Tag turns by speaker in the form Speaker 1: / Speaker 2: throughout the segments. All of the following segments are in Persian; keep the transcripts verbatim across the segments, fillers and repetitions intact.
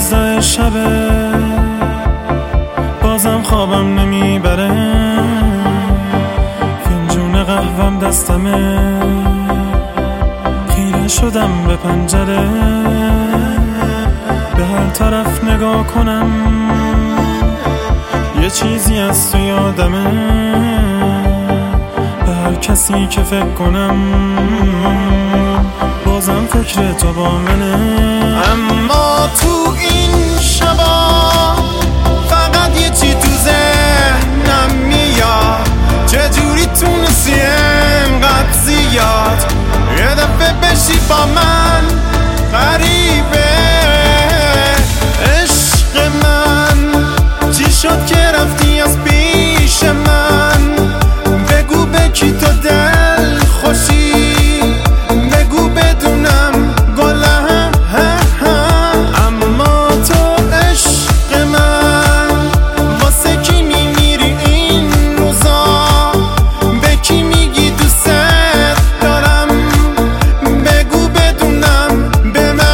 Speaker 1: یازده شبه بازم خوابم نمیبره، فنجون قهوم دستمه، خیره شدم به پنجره، به هر طرف نگاه کنم یه چیزی از تو یادمه، به هر کسی که فکر کنم بازم فکر تو با منه.
Speaker 2: اما تو این شبا فقط یه چی تو ذهنم میاد، چجوری تونستی انقدر زیاد یه دفعه بشی با من غریبه. عشق من چی شد که رفتی از پیش من؟ بگو به کی تو دل خوشی، بگو بدونم گلم. اما تو عشق من واسه کی میمیری این روزا؟ به کی میگی دوست دارم؟ بگو بدونم به من.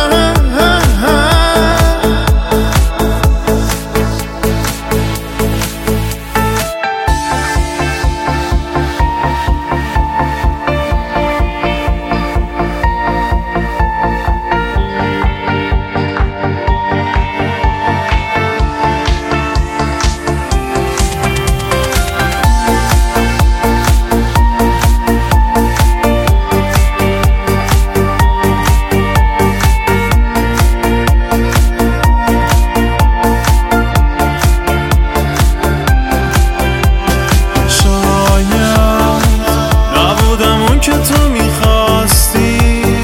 Speaker 1: که تو میخواستی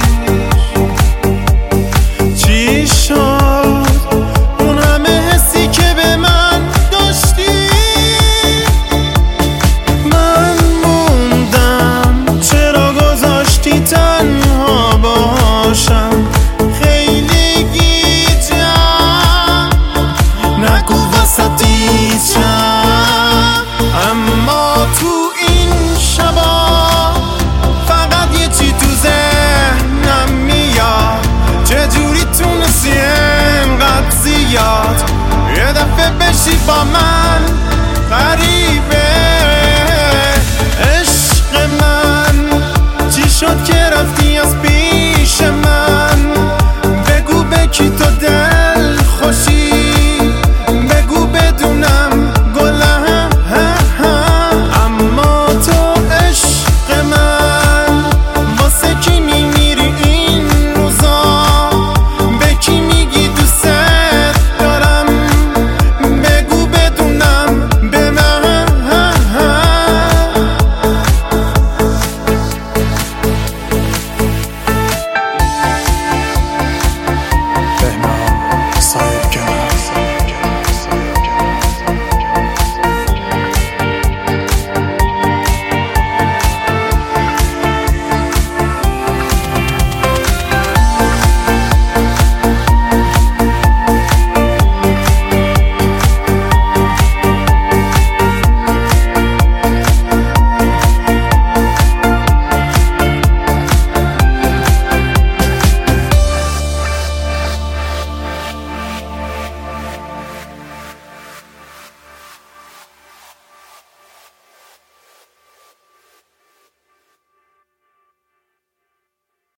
Speaker 1: چی شد
Speaker 2: اون همه حسی که به من داشتی؟
Speaker 1: من موندم چرا گذاشتی تنها باشم؟
Speaker 2: خیلی گیجم نگو وسطیچم. اما تو این شبا چجوری تونستی انقدر زیاد یه دفعه بشی با من غریبه؟